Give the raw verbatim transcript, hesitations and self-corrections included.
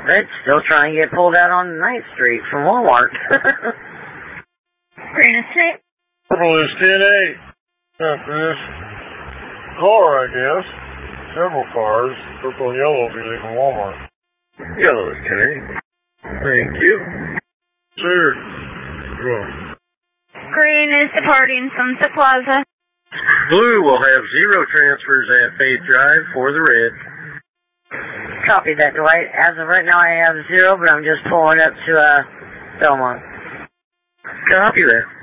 Red's still trying to get pulled out on ninth Street from Walmart. Green is ten. Purple is ten eight. After this car, I guess. Several cars. Purple and yellow will be leaving Walmart. Yellow is ten eight. Thank you. Sir. Well. Green is departing Sunset Plaza. Blue will have zero transfers at Faith Drive for the red. Copy that, Dwight. As of right now, I have zero, but I'm just pulling up to uh, Belmont. Copy that.